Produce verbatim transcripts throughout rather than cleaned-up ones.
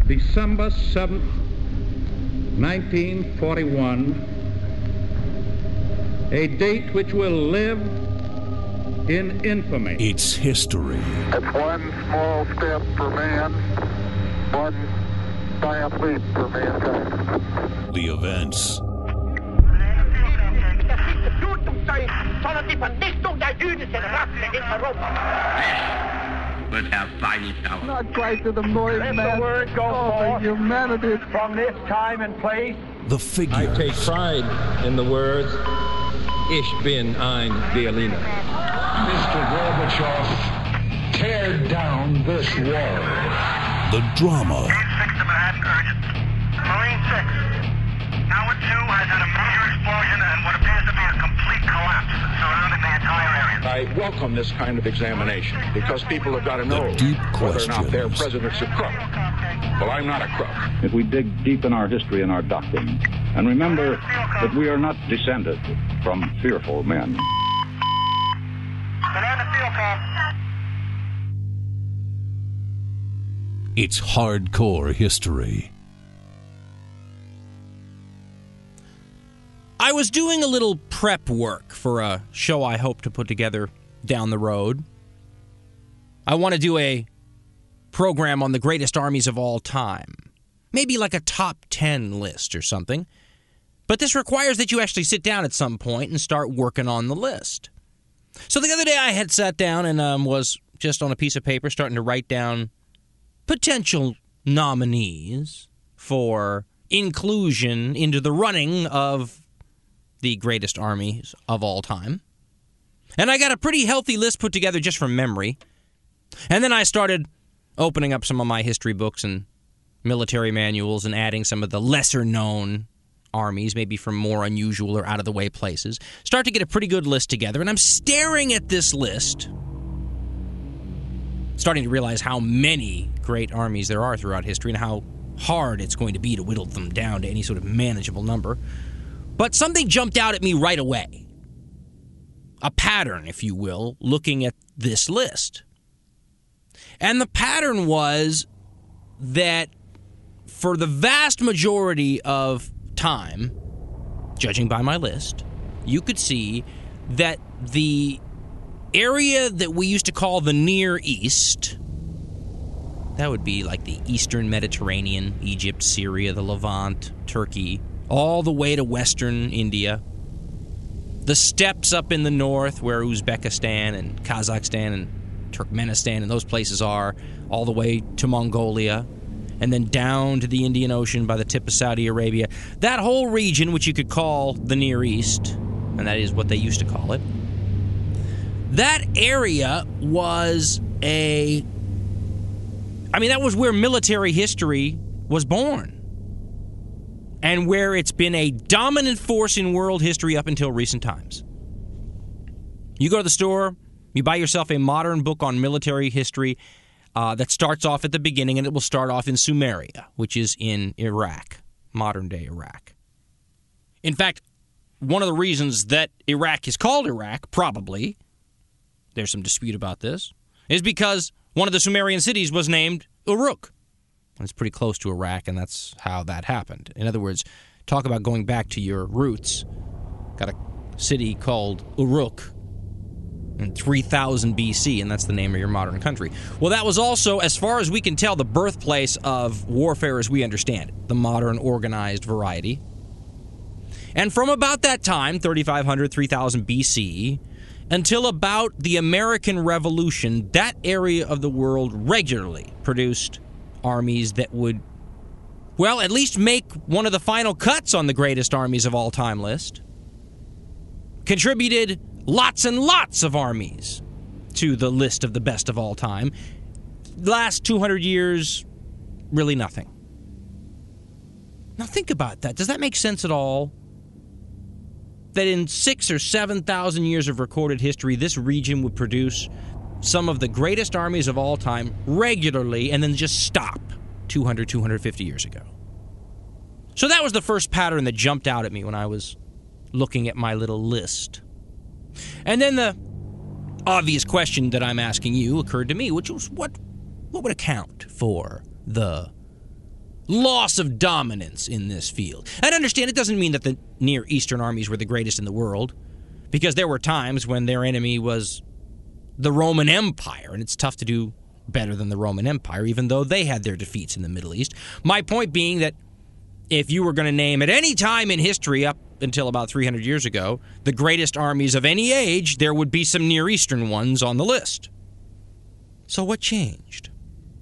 December seventh, nineteen forty-one, a date which will live in infamy. It's history. It's one small step for man, one giant leap for mankind. The events. But have fighting power. Not quite to the moist Let man the word go of forth humanity. from this time and place. The figure. I take pride in the words, Ich bin ein Berliner. Mister Gorbachev, tear down this wall. The drama. six to Manhattan, urgent. Marine six. Tower two has had a major explosion and what appears to be a complete collapse surrounding the entire area. I welcome this kind of examination because people have got to know deep whether or not their questions. president's a crook. Well, I'm not a crook. If we dig deep in our history and our doctrine, and remember that we are not descended from fearful men. Banana field com. It's hardcore history. I was doing a little prep work for a show I hope to put together down the road. I want to do a program on the greatest armies of all time. Maybe like a top ten list or something. But this requires that you actually sit down at some point and start working on the list. So the other day I had sat down and um, was just on a piece of paper starting to write down potential nominees for inclusion into the running of the greatest armies of all time. And I got a pretty healthy list put together just from memory. And then I started opening up some of my history books and military manuals and adding some of the lesser-known armies, maybe from more unusual or out-of-the-way places. Start to get a pretty good list together, and I'm staring at this list, starting to realize how many great armies there are throughout history and how hard it's going to be to whittle them down to any sort of manageable number. But something jumped out at me right away. A pattern, if you will, looking at this list. And the pattern was that for the vast majority of time, judging by my list, you could see that the area that we used to call the Near East, that would be like the Eastern Mediterranean, Egypt, Syria, the Levant, Turkey, all the way to Western India, the steppes up in the north where Uzbekistan and Kazakhstan and Turkmenistan and those places are, all the way to Mongolia, and then down to the Indian Ocean by the tip of Saudi Arabia. That whole region, which you could call the Near East, and that is what they used to call it, that area was a... I mean, that was where military history was born, and where it's been a dominant force in world history up until recent times. You go to the store, you buy yourself a modern book on military history uh, that starts off at the beginning, and it will start off in Sumeria, which is in Iraq, modern-day Iraq. In fact, one of the reasons that Iraq is called Iraq, probably, there's some dispute about this, is because one of the Sumerian cities was named Uruk. It's pretty close to Iraq, and that's how that happened. In other words, talk about going back to your roots. Got a city called Uruk in three thousand B C, and that's the name of your modern country. Well, that was also, as far as we can tell, the birthplace of warfare as we understand it, the modern organized variety. And from about that time, thirty-five hundred, three thousand B C, until about the American Revolution, that area of the world regularly produced armies that would, well, at least make one of the final cuts on the greatest armies of all time list. Contributed lots and lots of armies to the list of the best of all time. Last two hundred years, really nothing. Now think about that. Does that make sense at all? That in six or seven thousand years of recorded history, this region would produce some of the greatest armies of all time regularly and then just stop two hundred, two hundred fifty years ago. So that was the first pattern that jumped out at me when I was looking at my little list. And then the obvious question that I'm asking you occurred to me, which was what what would account for the loss of dominance in this field. And understand, it doesn't mean that the Near Eastern armies were the greatest in the world, because there were times when their enemy was the Roman Empire, and it's tough to do better than the Roman Empire, even though they had their defeats in the Middle East. My point being that if you were going to name at any time in history up until about three hundred years ago the greatest armies of any age, there would be some Near Eastern ones on the list. So what changed?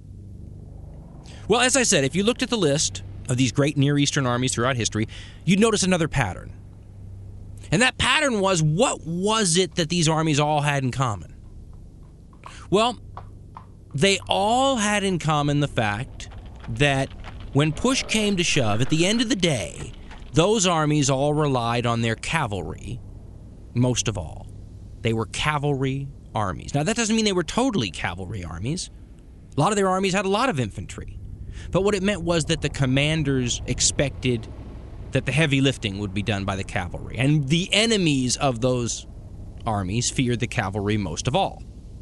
Well, as I said, if you looked at the list of these great Near Eastern armies throughout history, you'd notice another pattern. And that pattern was, what was it that these armies all had in common? Well, they all had in common the fact that when push came to shove, at the end of the day, those armies all relied on their cavalry, most of all. They were cavalry armies. Now, that doesn't mean they were totally cavalry armies. A lot of their armies had a lot of infantry. But what it meant was that the commanders expected that the heavy lifting would be done by the cavalry. And the enemies of those armies feared the cavalry most of all.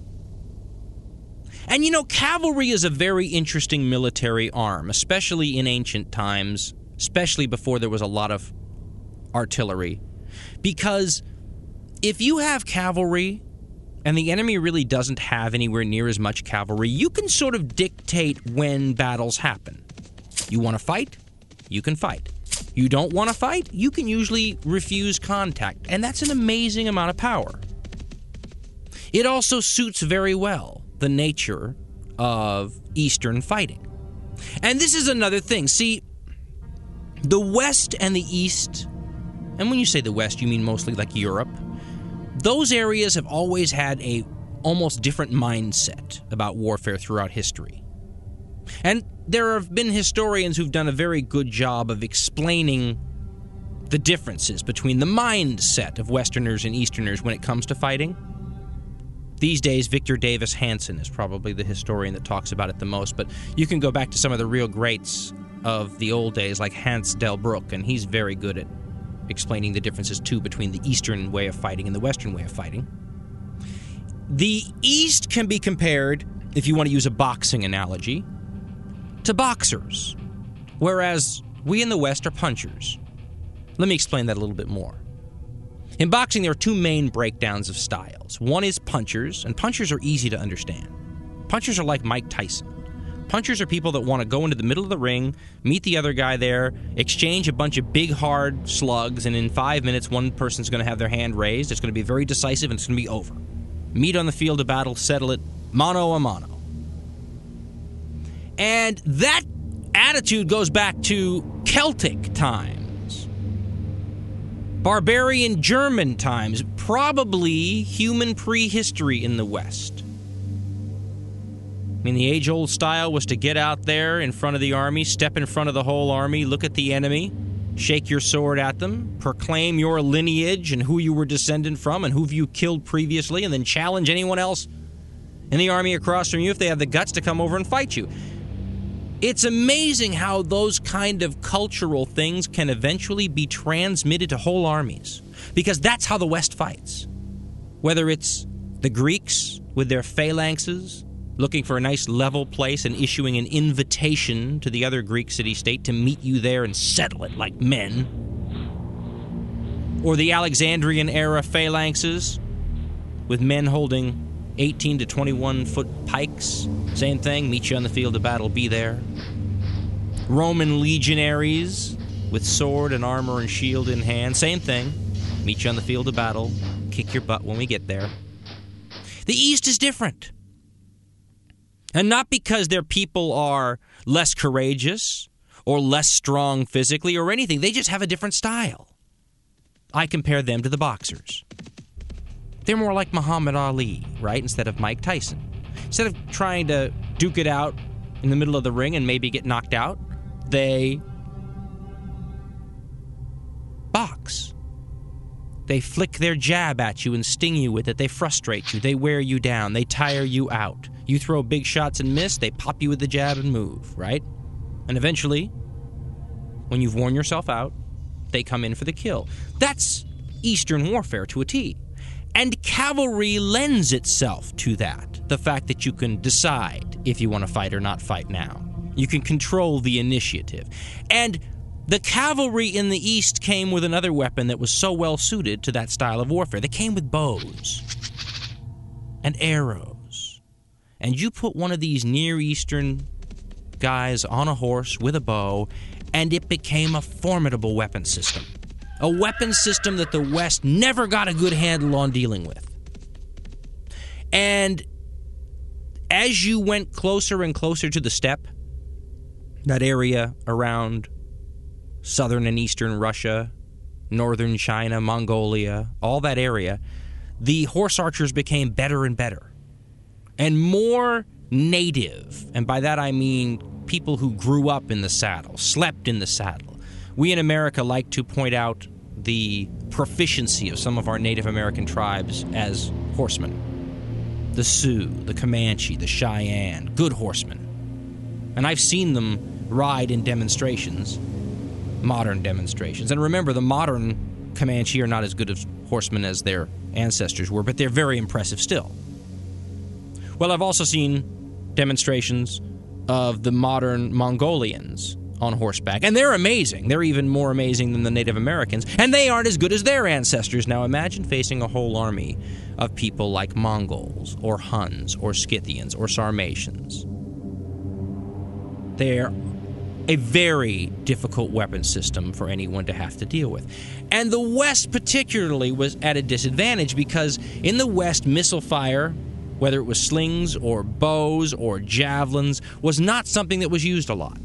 And you know, cavalry is a very interesting military arm, especially in ancient times, especially before there was a lot of artillery. Because if you have cavalry and the enemy really doesn't have anywhere near as much cavalry, you can sort of dictate when battles happen. You want to fight? You can fight. You don't want to fight? You can usually refuse contact. And that's an amazing amount of power. It also suits very well the nature of Eastern fighting. And this is another thing. See, the West and the East, and when you say the West, you mean mostly like Europe, those areas have always had a almost different mindset about warfare throughout history. And there have been historians who've done a very good job of explaining the differences between the mindset of Westerners and Easterners when it comes to fighting. These days, Victor Davis Hanson is probably the historian that talks about it the most, but you can go back to some of the real greats of the old days, like Hans Delbruck, and he's very good at explaining the differences, too, between the Eastern way of fighting and the Western way of fighting. The East can be compared, if you want to use a boxing analogy, to boxers, whereas we in the West are punchers. Let me explain that a little bit more. In boxing, there are two main breakdowns of styles. One is punchers, and punchers are easy to understand. Punchers are like Mike Tyson. Punchers are people that want to go into the middle of the ring, meet the other guy there, exchange a bunch of big, hard slugs, and in five minutes, one person's going to have their hand raised. It's going to be very decisive, and it's going to be over. Meet on the field of battle, settle it, mano a mano. And that attitude goes back to Celtic times, barbarian German times, probably human prehistory in the West. I mean, the age-old style was to get out there in front of the army, step in front of the whole army, look at the enemy, shake your sword at them, proclaim your lineage and who you were descended from and who you killed previously, and then challenge anyone else in the army across from you if they have the guts to come over and fight you. It's amazing how those kind of cultural things can eventually be transmitted to whole armies, because that's how the West fights. Whether it's the Greeks with their phalanxes, looking for a nice level place and issuing an invitation to the other Greek city-state to meet you there and settle it like men. Or the Alexandrian-era phalanxes, with men holding eighteen to twenty-one foot pikes. Same thing, meet you on the field of battle, be there. Roman legionaries, with sword and armor and shield in hand. Same thing, meet you on the field of battle, kick your butt when we get there. The East is different. And not because their people are less courageous or less strong physically or anything. They just have a different style. I compare them to the boxers. They're more like Muhammad Ali, right, instead of Mike Tyson. Instead of trying to duke it out in the middle of the ring and maybe get knocked out, they box. They flick their jab at you and sting you with it. They frustrate you. They wear you down. They tire you out. You throw big shots and miss, they pop you with the jab and move, right? And eventually, when you've worn yourself out, they come in for the kill. That's Eastern warfare to a T. And cavalry lends itself to that. The fact that you can decide if you want to fight or not fight now. You can control the initiative. And the cavalry in the East came with another weapon that was so well suited to that style of warfare. They came with bows and arrows. And you put one of these Near Eastern guys on a horse with a bow, and it became a formidable weapon system. A weapon system that the West never got a good handle on dealing with. And as you went closer and closer to the steppe, that area around southern and eastern Russia, northern China, Mongolia, all that area, the horse archers became better and better. And more native, and by that I mean people who grew up in the saddle, slept in the saddle. We in America like to point out the proficiency of some of our Native American tribes as horsemen. The Sioux, the Comanche, the Cheyenne, good horsemen. And I've seen them ride in demonstrations, modern demonstrations. And remember, the modern Comanche are not as good as horsemen as their ancestors were, but they're very impressive still. Well, I've also seen demonstrations of the modern Mongolians on horseback, and they're amazing. They're even more amazing than the Native Americans, and they aren't as good as their ancestors. Now imagine facing a whole army of people like Mongols, or Huns, or Scythians, or Sarmatians. They're a very difficult weapon system for anyone to have to deal with. And the West particularly was at a disadvantage because in the West, missile fire, whether it was slings or bows or javelins, was not something that was used a lot.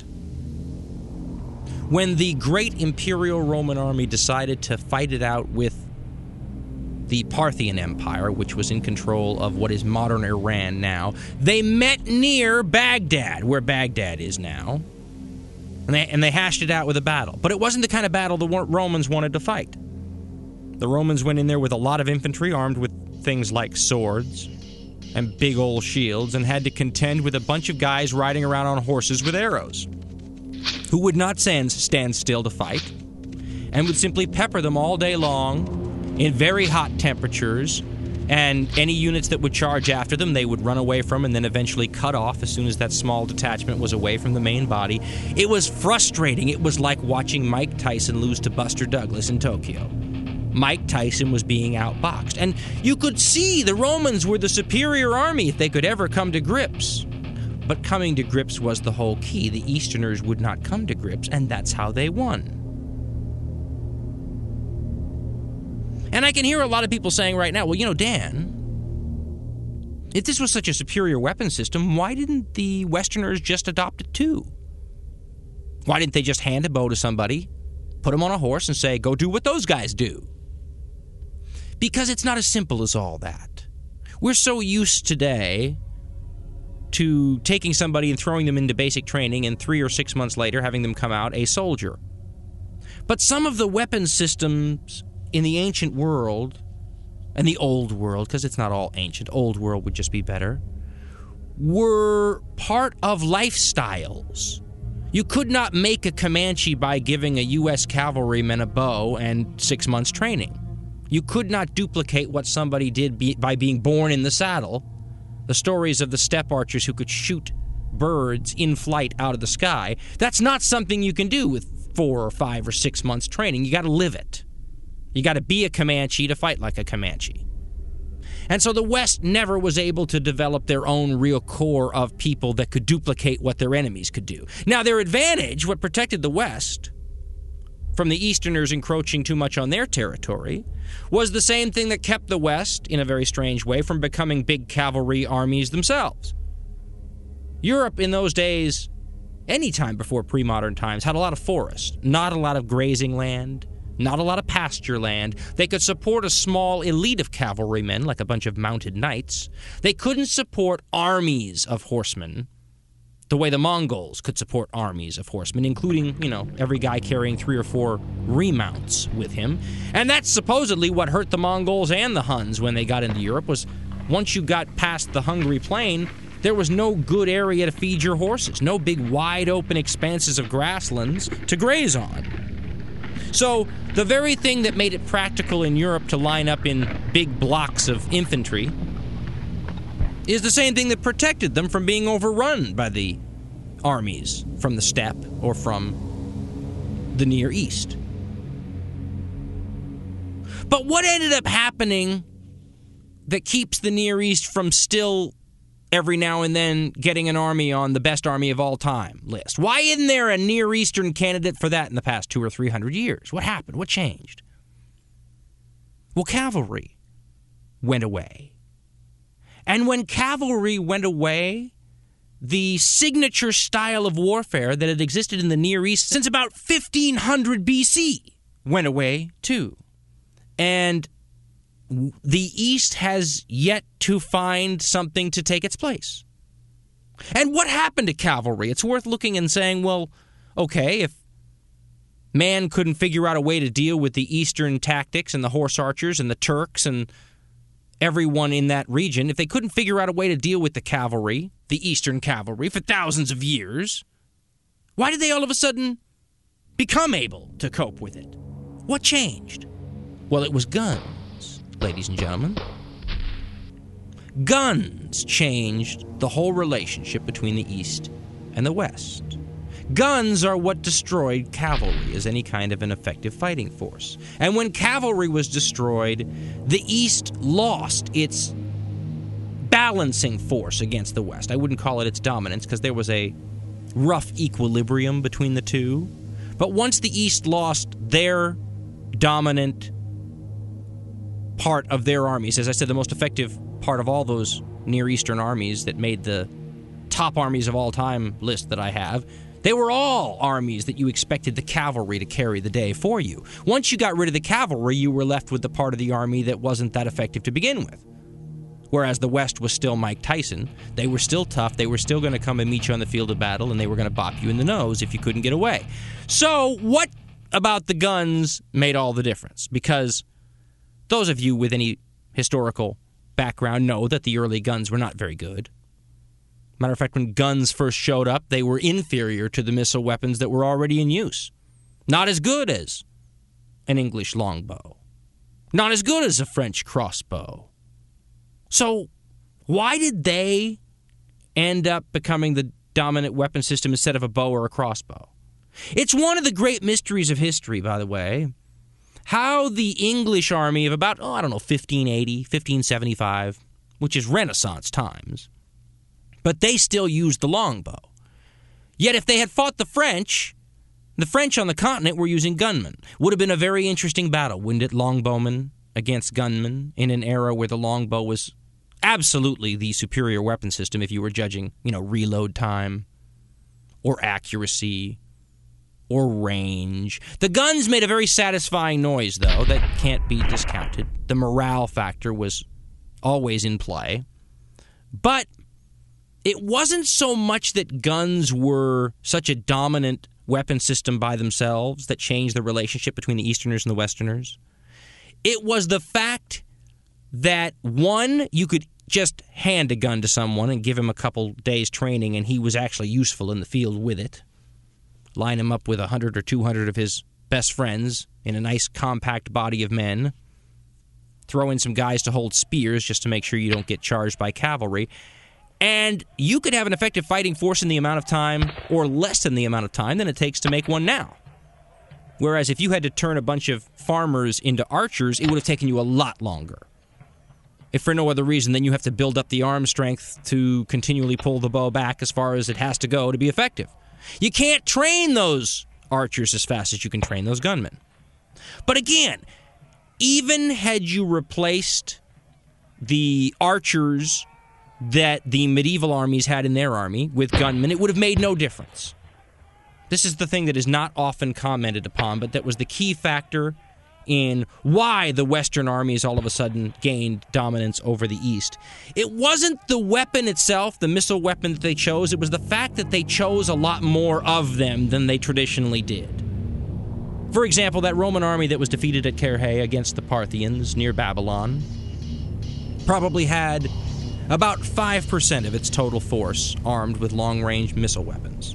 When the great Imperial Roman army decided to fight it out with the Parthian Empire, which was in control of what is modern Iran now, they met near Baghdad, where Baghdad is now, and they, and they hashed it out with a battle. But it wasn't the kind of battle the Romans wanted to fight. The Romans went in there with a lot of infantry armed with things like swords and big old shields, and had to contend with a bunch of guys riding around on horses with arrows, who would not stand, stand still to fight, and would simply pepper them all day long in very hot temperatures, and any units that would charge after them, they would run away from and then eventually cut off as soon as that small detachment was away from the main body. It was frustrating. It was like watching Mike Tyson lose to Buster Douglas in Tokyo. Mike Tyson was being outboxed. And you could see the Romans were the superior army if they could ever come to grips. But coming to grips was the whole key. The Easterners would not come to grips, and that's how they won. And I can hear a lot of people saying right now, well, you know, Dan, if this was such a superior weapon system, why didn't the Westerners just adopt it too? Why didn't they just hand a bow to somebody, put them on a horse, and say, go do what those guys do? Because it's not as simple as all that. We're so used today to taking somebody and throwing them into basic training and three or six months later having them come out a soldier. But some of the weapon systems in the ancient world, and the old world, because it's not all ancient, old world would just be better, were part of lifestyles. You could not make a Comanche by giving a U S cavalryman a bow and six months training. You could not duplicate what somebody did be, by being born in the saddle. The stories of the steppe archers who could shoot birds in flight out of the sky, that's not something you can do with four or five or six months training. You got to live it. You got to be a Comanche to fight like a Comanche. And so the West never was able to develop their own real core of people that could duplicate what their enemies could do. Now, their advantage, what protected the West from the Easterners encroaching too much on their territory, was the same thing that kept the West, in a very strange way, from becoming big cavalry armies themselves. Europe in those days, any time before pre-modern times, had a lot of forest, not a lot of grazing land, not a lot of pasture land. They could support a small elite of cavalrymen, like a bunch of mounted knights. They couldn't support armies of horsemen the way the Mongols could support armies of horsemen, including, you know, every guy carrying three or four remounts with him. And that's supposedly what hurt the Mongols and the Huns when they got into Europe, was once you got past the Hungary Plain, there was no good area to feed your horses, no big wide-open expanses of grasslands to graze on. So the very thing that made it practical in Europe to line up in big blocks of infantry is the same thing that protected them from being overrun by the armies from the steppe or from the Near East. But what ended up happening that keeps the Near East from still every now and then getting an army on the best army of all time list? Why isn't there a Near Eastern candidate for that in the past two or three hundred years? What happened? What changed? Well, cavalry went away. And when cavalry went away, the signature style of warfare that had existed in the Near East since about fifteen hundred B C went away too. And the East has yet to find something to take its place. And what happened to cavalry? It's worth looking and saying, well, okay, if man couldn't figure out a way to deal with the Eastern tactics and the horse archers and the Turks and everyone in that region, if they couldn't figure out a way to deal with the cavalry, the Eastern cavalry, for thousands of years, why did they all of a sudden become able to cope with it? What changed? Well, it was guns, ladies and gentlemen. Guns changed the whole relationship between the East and the West. Guns are what destroyed cavalry as any kind of an effective fighting force. And when cavalry was destroyed, the East lost its balancing force against the West. I wouldn't call it its dominance because there was a rough equilibrium between the two. But once the East lost their dominant part of their armies, as I said, the most effective part of all those Near Eastern armies that made the top armies of all time list that I have, they were all armies that you expected the cavalry to carry the day for you. Once you got rid of the cavalry, you were left with the part of the army that wasn't that effective to begin with. Whereas the West was still Mike Tyson. They were still tough. They were still going to come and meet you on the field of battle, and they were going to bop you in the nose if you couldn't get away. So what about the guns made all the difference? Because those of you with any historical background know that the early guns were not very good. Matter of fact, when guns first showed up, they were inferior to the missile weapons that were already in use. Not as good as an English longbow. Not as good as a French crossbow. So why did they end up becoming the dominant weapon system instead of a bow or a crossbow? It's one of the great mysteries of history, by the way, how the English army of about, oh, I don't know, fifteen eighty, fifteen seventy-five, which is Renaissance times, but they still used the longbow. Yet if they had fought the French, the French on the continent were using gunmen. Would have been a very interesting battle, wouldn't it? Longbowmen against gunmen in an era where the longbow was absolutely the superior weapon system if you were judging, you know, reload time or accuracy or range. The guns made a very satisfying noise, though, that can't be discounted. The morale factor was always in play. But it wasn't so much that guns were such a dominant weapon system by themselves that changed the relationship between the Easterners and the Westerners. It was the fact that, one, you could just hand a gun to someone and give him a couple days training and he was actually useful in the field with it. Line him up with one hundred or two hundred of his best friends in a nice compact body of men. Throw in some guys to hold spears just to make sure you don't get charged by cavalry. And you could have an effective fighting force in the amount of time, or less than the amount of time, than it takes to make one now. Whereas if you had to turn a bunch of farmers into archers, it would have taken you a lot longer. If for no other reason than you have to build up the arm strength to continually pull the bow back as far as it has to go to be effective. You can't train those archers as fast as you can train those gunmen. But again, even had you replaced the archers that the medieval armies had in their army with gunmen, it would have made no difference. This is the thing that is not often commented upon, but that was the key factor in why the Western armies all of a sudden gained dominance over the East. It wasn't the weapon itself, the missile weapon that they chose. It was the fact that they chose a lot more of them than they traditionally did. For example, that Roman army that was defeated at Carrhae against the Parthians near Babylon probably had about five percent of its total force armed with long-range missile weapons.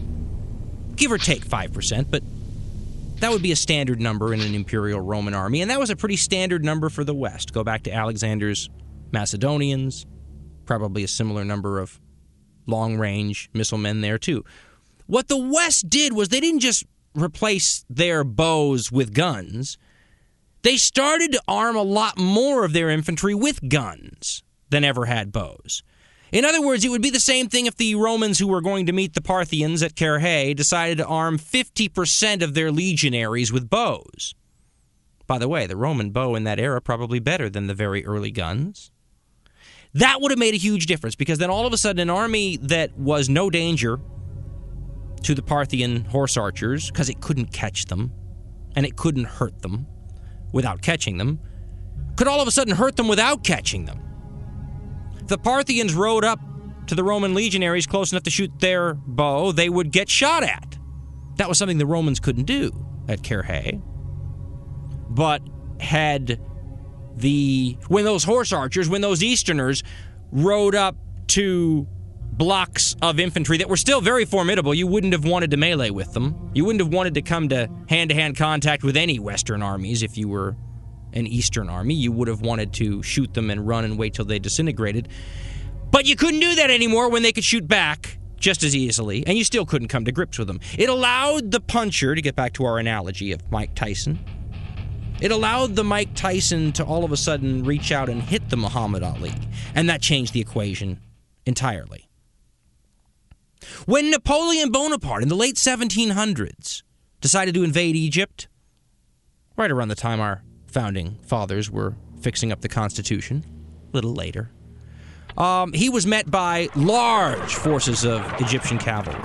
Give or take five percent, but that would be a standard number in an Imperial Roman army, and that was a pretty standard number for the West. Go back to Alexander's Macedonians, probably a similar number of long-range missile men there, too. What the West did was they didn't just replace their bows with guns. They started to arm a lot more of their infantry with guns than ever had bows. In other words, it would be the same thing if the Romans who were going to meet the Parthians at Carrhae decided to arm fifty percent of their legionaries with bows. By the way, the Roman bow in that era probably better than the very early guns. That would have made a huge difference, because then all of a sudden an army that was no danger to the Parthian horse archers, because it couldn't catch them, and it couldn't hurt them without catching them, could all of a sudden hurt them without catching them. If the Parthians rode up to the Roman legionaries close enough to shoot their bow, they would get shot at. That was something the Romans couldn't do at Carrhae. But had the... when those horse archers, when those Easterners rode up to blocks of infantry that were still very formidable, you wouldn't have wanted to melee with them. You wouldn't have wanted to come to hand-to-hand contact with any Western armies if you were an Eastern army. You would have wanted to shoot them and run and wait till they disintegrated. But you couldn't do that anymore when they could shoot back just as easily, and you still couldn't come to grips with them. It allowed the puncher, to get back to our analogy of Mike Tyson, it allowed the Mike Tyson to all of a sudden reach out and hit the Muhammad Ali, and that changed the equation entirely. When Napoleon Bonaparte in the late seventeen hundreds decided to invade Egypt, right around the time our founding fathers were fixing up the Constitution, a little later, um, he was met by large forces of Egyptian cavalry.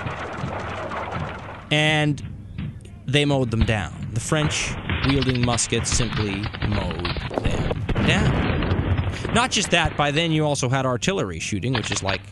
And they mowed them down. The French, wielding muskets, simply mowed them down. Not just that, by then you also had artillery shooting, which is like,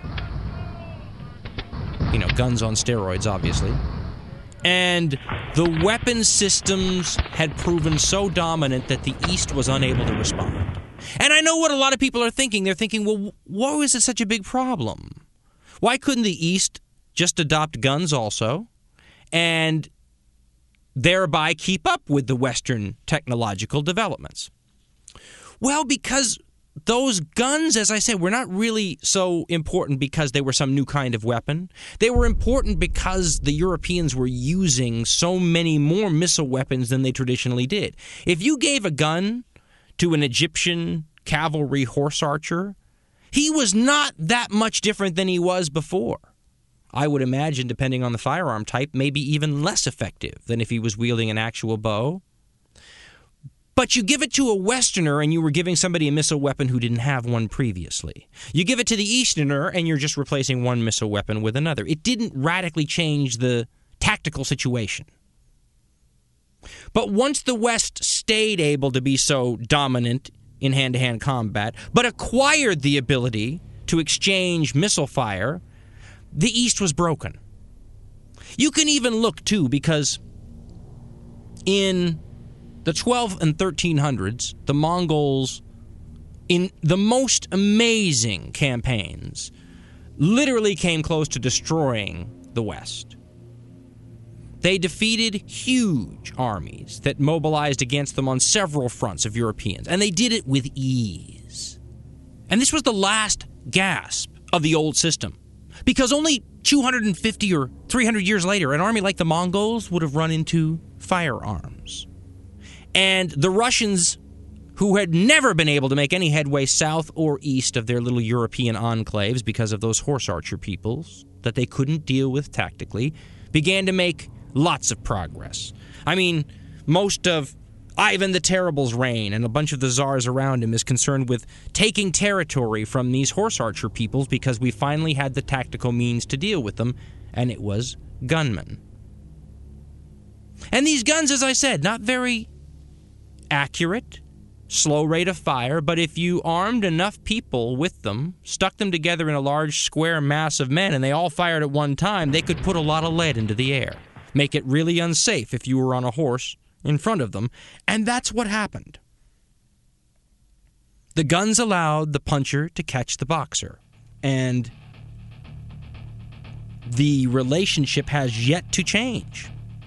you know, guns on steroids, obviously. And the weapon systems had proven so dominant that the East was unable to respond. And I know what a lot of people are thinking. They're thinking, well, why is it such a big problem? Why couldn't the East just adopt guns also and thereby keep up with the Western technological developments? Well, because those guns, as I said, were not really so important because they were some new kind of weapon. They were important because the Europeans were using so many more missile weapons than they traditionally did. If you gave a gun to an Egyptian cavalry horse archer, he was not that much different than he was before. I would imagine, depending on the firearm type, maybe even less effective than if he was wielding an actual bow. But you give it to a Westerner and you were giving somebody a missile weapon who didn't have one previously. You give it to the Easterner and you're just replacing one missile weapon with another. It didn't radically change the tactical situation. But once the West stayed able to be so dominant in hand-to-hand combat, but acquired the ability to exchange missile fire, the East was broken. You can even look, too, because in the twelve and thirteen hundreds, the Mongols, in the most amazing campaigns, literally came close to destroying the West. They defeated huge armies that mobilized against them on several fronts of Europeans, and they did it with ease. And this was the last gasp of the old system, because only two hundred fifty or three hundred years later, an army like the Mongols would have run into firearms. And the Russians, who had never been able to make any headway south or east of their little European enclaves because of those horse archer peoples that they couldn't deal with tactically, began to make lots of progress. I mean, most of Ivan the Terrible's reign and a bunch of the czars around him is concerned with taking territory from these horse archer peoples because we finally had the tactical means to deal with them, and it was gunmen. And these guns, as I said, not very accurate, slow rate of fire, but if you armed enough people with them, stuck them together in a large square mass of men, and they all fired at one time, they could put a lot of lead into the air, make it really unsafe if you were on a horse in front of them, and that's what happened. The guns allowed the puncher to catch the boxer, and the relationship has yet to change.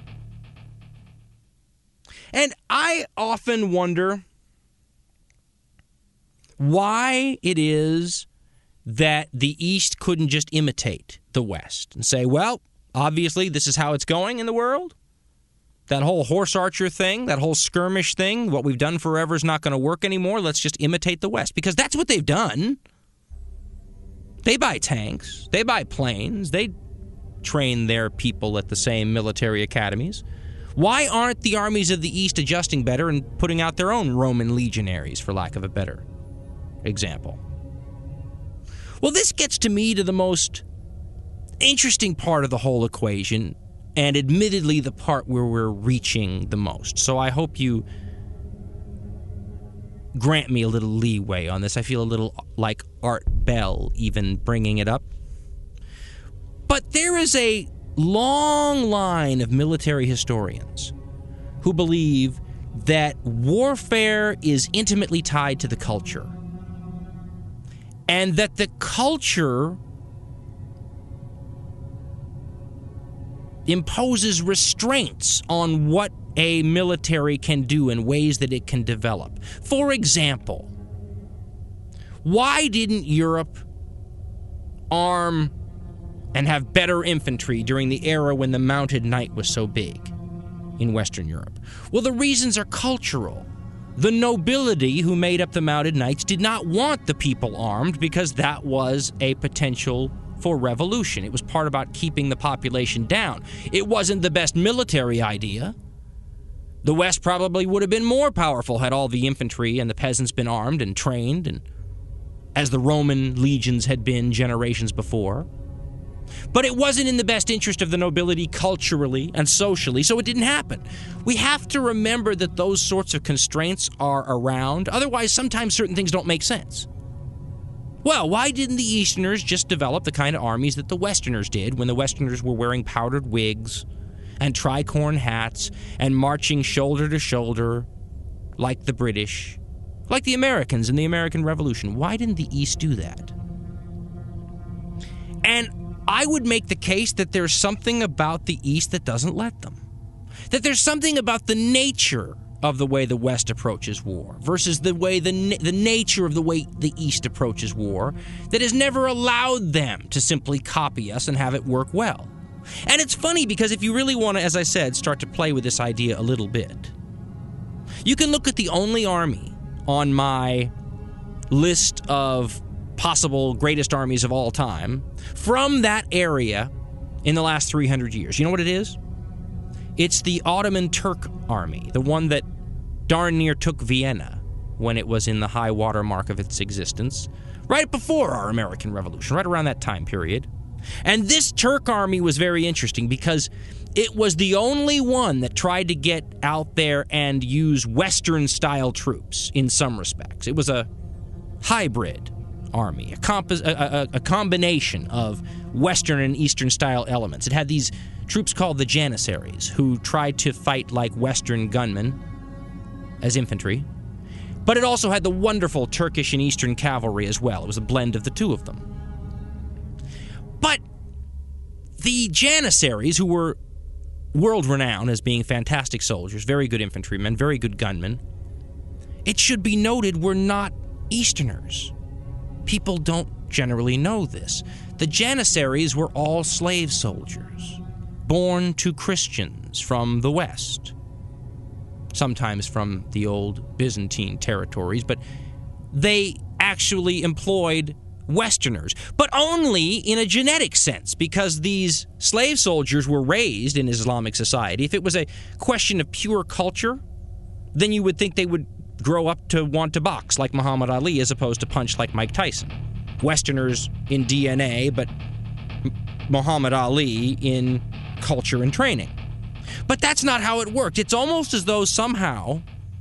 And I often wonder why it is that the East couldn't just imitate the West and say, well, obviously this is how it's going in the world. That whole horse archer thing, that whole skirmish thing, what we've done forever is not going to work anymore. Let's just imitate the West. Because that's what they've done. They buy tanks. They buy planes. They train their people at the same military academies. Why aren't the armies of the East adjusting better and putting out their own Roman legionaries, for lack of a better example? Well, this gets to me to the most interesting part of the whole equation, and admittedly the part where we're reaching the most. So I hope you grant me a little leeway on this. I feel a little like Art Bell even bringing it up. But there is a long line of military historians who believe that warfare is intimately tied to the culture, and that the culture imposes restraints on what a military can do and ways that it can develop. For example, why didn't Europe arm and have better infantry during the era when the mounted knight was so big in Western Europe? Well, the reasons are cultural. The nobility who made up the mounted knights did not want the people armed because that was a potential for revolution. It was part about keeping the population down. It wasn't the best military idea. The West probably would have been more powerful had all the infantry and the peasants been armed and trained, and as the Roman legions had been generations before. But it wasn't in the best interest of the nobility culturally and socially, so it didn't happen. We have to remember that those sorts of constraints are around. Otherwise, sometimes certain things don't make sense. Well, why didn't the Easterners just develop the kind of armies that the Westerners did when the Westerners were wearing powdered wigs and tricorn hats and marching shoulder to shoulder like the British, like the Americans in the American Revolution? Why didn't the East do that? And I would make the case that there's something about the East that doesn't let them. That there's something about the nature of the way the West approaches war versus the way the na- the nature of the way the East approaches war that has never allowed them to simply copy us and have it work well. And it's funny because if you really want to, as I said, start to play with this idea a little bit, you can look at the only army on my list of possible greatest armies of all time from that area in the last three hundred years. You know what it is? It's the Ottoman Turk army, the one that darn near took Vienna when it was in the high water mark of its existence, right before our American Revolution, right around that time period. And this Turk army was very interesting because it was the only one that tried to get out there and use Western-style troops in some respects. It was a hybrid army, a, comp- a, a, a combination of Western and Eastern-style elements. It had these troops called the Janissaries, who tried to fight like Western gunmen as infantry. But it also had the wonderful Turkish and Eastern cavalry as well. It was a blend of the two of them. But the Janissaries, who were world-renowned as being fantastic soldiers, very good infantrymen, very good gunmen, it should be noted were not Easterners. People don't generally know this. The Janissaries were all slave soldiers, born to Christians from the West, sometimes from the old Byzantine territories, but they actually employed Westerners, but only in a genetic sense, because these slave soldiers were raised in Islamic society. If it was a question of pure culture, then you would think they would grow up to want to box like Muhammad Ali as opposed to punch like Mike Tyson. Westerners in D N A, but Muhammad Ali in culture and training. But that's not how it worked. It's almost as though somehow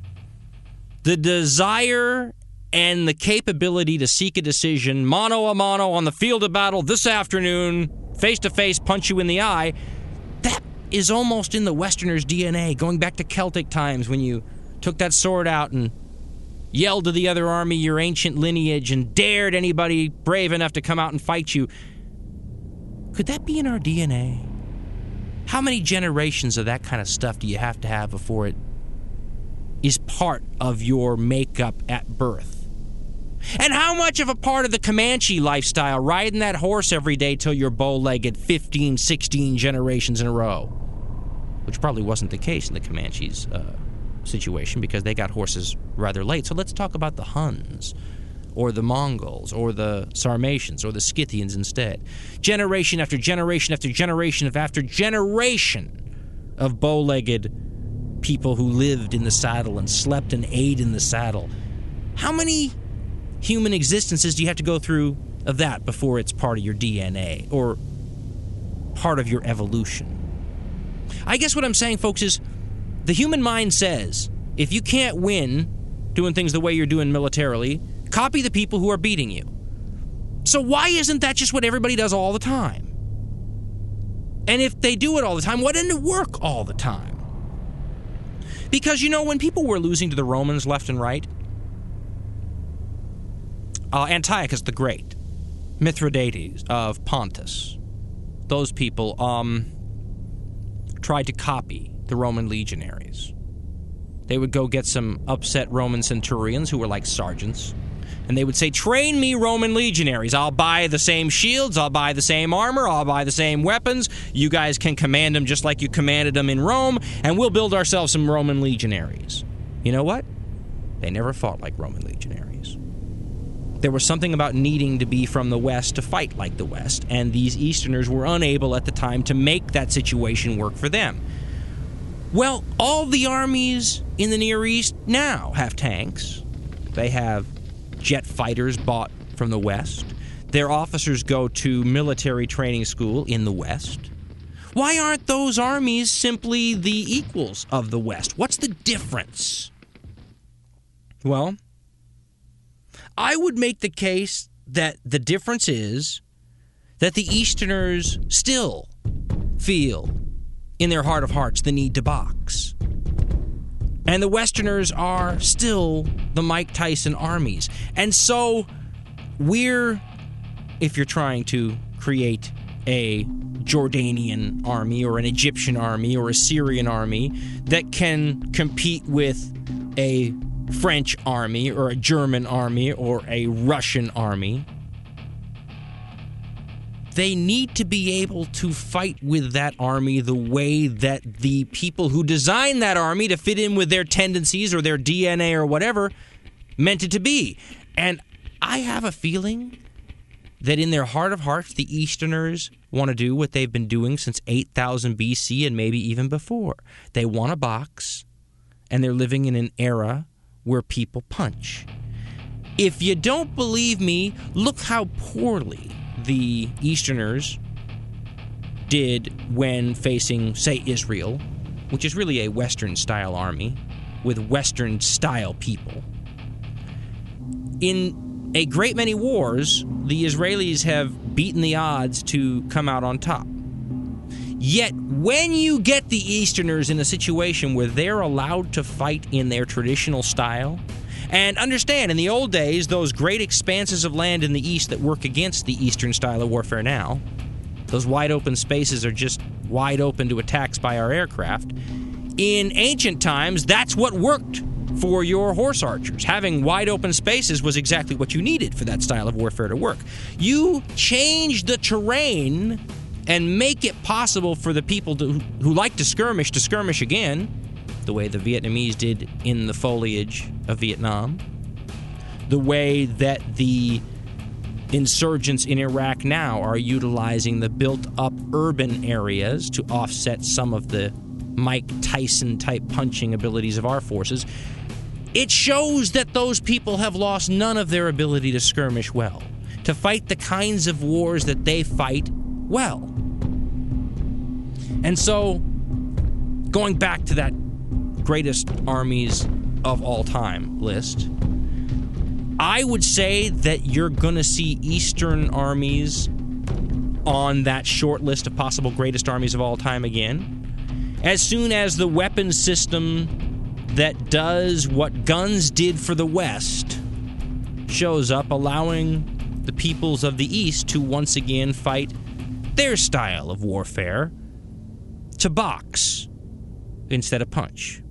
the desire and the capability to seek a decision mano a mano on the field of battle this afternoon, face-to-face, punch you in the eye, that is almost in the Westerners' D N A, going back to Celtic times when you took that sword out and yelled to the other army your ancient lineage and dared anybody brave enough to come out and fight you. Could that be in our D N A? How many generations of that kind of stuff do you have to have before it is part of your makeup at birth? And how much of a part of the Comanche lifestyle, riding that horse every day till you're bow-legged fifteen, sixteen generations in a row? Which probably wasn't the case in the Comanches' uh, situation, because they got horses rather late. So let's talk about the Huns, or the Mongols, or the Sarmatians, or the Scythians instead. Generation after generation after generation of after generation of bow-legged people who lived in the saddle and slept and ate in the saddle. How many human existences do you have to go through of that before it's part of your D N A, or part of your evolution? I guess what I'm saying, folks, is the human mind says, if you can't win doing things the way you're doing militarily, copy the people who are beating you. So why isn't that just what everybody does all the time? And if they do it all the time, why didn't it work all the time? Because, you know, when people were losing to the Romans left and right, uh, Antiochus the Great, Mithridates of Pontus, those people um, tried to copy the Roman legionaries. They would go get some upset Roman centurions who were like sergeants, and they would say, train me Roman legionaries. I'll buy the same shields, I'll buy the same armor, I'll buy the same weapons. You guys can command them just like you commanded them in Rome, and we'll build ourselves some Roman legionaries. You know what? They never fought like Roman legionaries. There was something about needing to be from the West to fight like the West, and these Easterners were unable at the time to make that situation work for them. Well, all the armies in the Near East now have tanks. They have jet fighters bought from the West. Their officers go to military training school in the West. Why aren't those armies simply the equals of the West? What's the difference? Well, I would make the case that the difference is that the Easterners still feel in their heart of hearts the need to box. And the Westerners are still the Mike Tyson armies. And so we're, if you're trying to create a Jordanian army or an Egyptian army or a Syrian army that can compete with a French army or a German army or a Russian army, they need to be able to fight with that army the way that the people who designed that army to fit in with their tendencies or their D N A or whatever meant it to be. And I have a feeling that in their heart of hearts, the Easterners want to do what they've been doing since eight thousand B C and maybe even before. They want a box, and they're living in an era where people punch. If you don't believe me, look how poorly the Easterners did when facing, say, Israel, which is really a Western-style army with Western-style people. In a great many wars, the Israelis have beaten the odds to come out on top. Yet, when you get the Easterners in a situation where they're allowed to fight in their traditional style, and understand, in the old days, those great expanses of land in the East that work against the Eastern style of warfare now, those wide open spaces are just wide open to attacks by our aircraft. In ancient times, that's what worked for your horse archers. Having wide open spaces was exactly what you needed for that style of warfare to work. You change the terrain and make it possible for the people to, who like to skirmish to skirmish again, the way the Vietnamese did in the foliage of Vietnam, the way that the insurgents in Iraq now are utilizing the built-up urban areas to offset some of the Mike Tyson-type punching abilities of our forces. It shows that those people have lost none of their ability to skirmish well, to fight the kinds of wars that they fight well. And so, going back to that greatest armies of all time list, I would say that you're going to see Eastern armies on that short list of possible greatest armies of all time again. As soon as the weapon system that does what guns did for the West shows up, allowing the peoples of the East to once again fight their style of warfare, to box instead of punch.